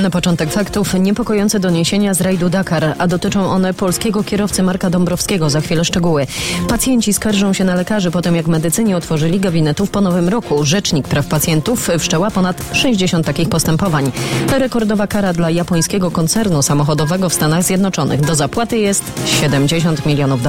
Na początek faktów niepokojące doniesienia z rajdu Dakar, a dotyczą one polskiego kierowcy Marka Dąbrowskiego. Za chwilę szczegóły. Pacjenci skarżą się na lekarzy po tym, jak medycy nie otworzyli gabinetów po nowym roku. Rzecznik praw pacjentów wszczęła ponad 60 takich postępowań. Rekordowa kara dla japońskiego koncernu samochodowego w Stanach Zjednoczonych. Do zapłaty jest $70 milionów.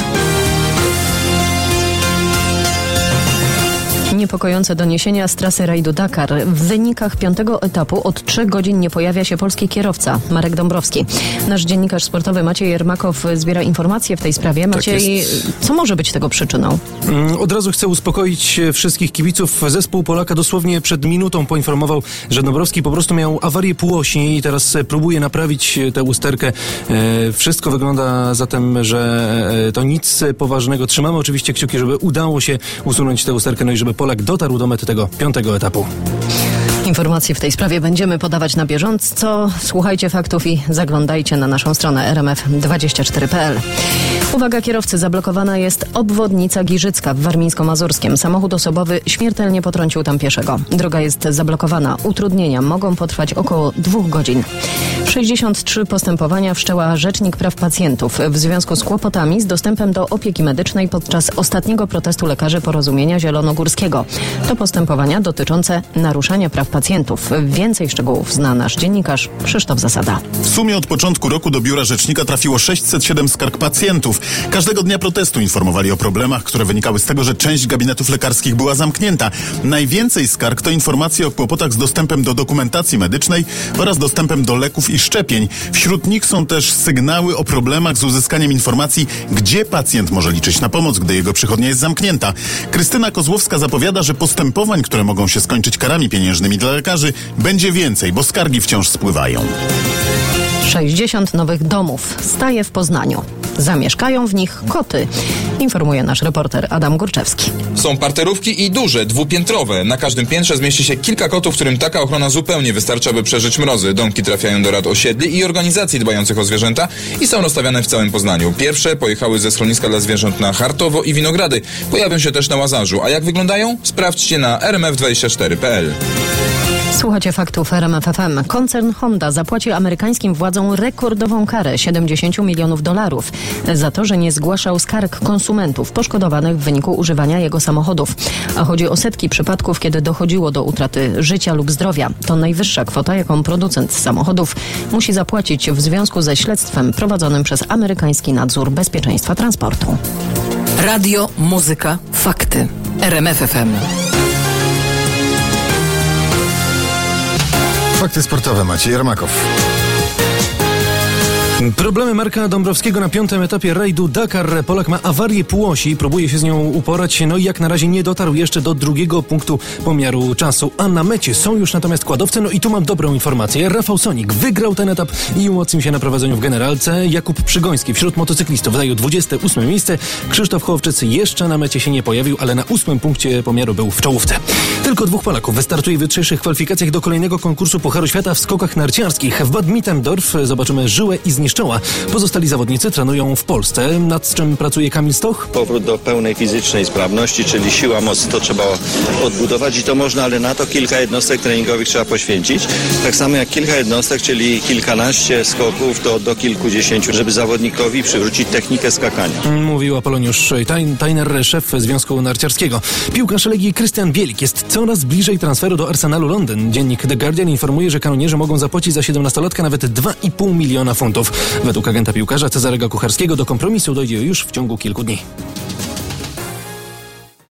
Niepokojące doniesienia z trasy rajdu Dakar. W wynikach 5. etapu od 3 godzin nie pojawia się polski kierowca Marek Dąbrowski. Nasz dziennikarz sportowy Maciej Jermakow zbiera informacje w tej sprawie. Maciej, co może być tego przyczyną? Od razu chcę uspokoić wszystkich kibiców. Zespół Polaka dosłownie przed minutą poinformował, że Dąbrowski po prostu miał awarię półosi i teraz próbuje naprawić tę usterkę. Wszystko wygląda zatem, że to nic poważnego. Trzymamy oczywiście kciuki, żeby udało się usunąć tę usterkę, no i żeby Polak dotarł do mety tego 5. etapu. Informacje w tej sprawie będziemy podawać na bieżąco. Słuchajcie faktów i zaglądajcie na naszą stronę rmf24.pl. Uwaga kierowcy, zablokowana jest obwodnica Giżycka w Warmińsko-Mazurskiem. Samochód osobowy śmiertelnie potrącił tam pieszego. Droga jest zablokowana. Utrudnienia mogą potrwać około 2 godzin. 63 postępowania wszczęła Rzecznik Praw Pacjentów w związku z kłopotami z dostępem do opieki medycznej podczas ostatniego protestu lekarzy Porozumienia Zielonogórskiego. To postępowania dotyczące naruszania praw pacjentów. Więcej szczegółów zna nasz dziennikarz Krzysztof Zasada. W sumie od początku roku do biura rzecznika trafiło 607 skarg pacjentów. Każdego dnia protestu informowali o problemach, które wynikały z tego, że część gabinetów lekarskich była zamknięta. Najwięcej skarg to informacje o kłopotach z dostępem do dokumentacji medycznej oraz dostępem do leków i szczepień. Wśród nich są też sygnały o problemach z uzyskaniem informacji, gdzie pacjent może liczyć na pomoc, gdy jego przychodnia jest zamknięta. Krystyna Kozłowska zapowiada, że postępowań, które mogą się skończyć karami pieniężnymi dla lekarzy, będzie więcej, bo skargi wciąż spływają. 60 nowych domów staje w Poznaniu. Zamieszkają w nich koty, informuje nasz reporter Adam Górczewski. Są parterówki i duże, dwupiętrowe. Na każdym piętrze zmieści się kilka kotów, którym taka ochrona zupełnie wystarcza, by przeżyć mrozy. Domki trafiają do rad osiedli i organizacji dbających o zwierzęta i są rozstawiane w całym Poznaniu. Pierwsze pojechały ze schroniska dla zwierząt na Chartowo i Winogrady. Pojawią się też na Łazarzu. A jak wyglądają? Sprawdźcie na rmf24.pl. Słuchacie faktów RMF FM. Koncern Honda zapłaci amerykańskim władzom rekordową karę $70 milionów za to, że nie zgłaszał skarg konsumentów poszkodowanych w wyniku używania jego samochodów. A chodzi o setki przypadków, kiedy dochodziło do utraty życia lub zdrowia. To najwyższa kwota, jaką producent samochodów musi zapłacić w związku ze śledztwem prowadzonym przez amerykański nadzór bezpieczeństwa transportu. Radio, muzyka, fakty. RMF FM. Fakty sportowe, Maciej Jermakow. Problemy Marka Dąbrowskiego na 5. etapie rajdu Dakar. Polak ma awarię półosi, próbuje się z nią uporać, no i jak na razie nie dotarł jeszcze do 2. punktu pomiaru czasu. A na mecie są już natomiast kładowce, no i tu mam dobrą informację. Rafał Sonik wygrał ten etap i umocnił się na prowadzeniu w generalce. Jakub Przygoński wśród motocyklistów zajął 28. miejsce. Krzysztof Hołowczyc jeszcze na mecie się nie pojawił, ale na 8. punkcie pomiaru był w czołówce. Tylko 2 Polaków wystartuje w jutrzejszych kwalifikacjach do kolejnego konkursu Pucharu Świata w skokach narciarskich. W Bad Mittendorf zobaczymy Żyłę i Zniszczoła. Pozostali zawodnicy trenują w Polsce. Nad czym pracuje Kamil Stoch? Powrót do pełnej fizycznej sprawności, czyli siła, moc, to trzeba odbudować i to można, ale na to kilka jednostek treningowych trzeba poświęcić. Tak samo jak kilka jednostek, czyli kilkanaście skoków do kilkudziesięciu, żeby zawodnikowi przywrócić technikę skakania. Mówił Apoloniusz Tajner, szef Związku Narciarskiego. Piłkarz Legii Krystian Bielik jest coraz bliżej transferu do Arsenalu Londyn. Dziennik The Guardian informuje, że kanonierzy mogą zapłacić za 17-latka nawet $2,5 miliona. Według agenta piłkarza Cezarego Kucharskiego do kompromisu dojdzie już w ciągu kilku dni.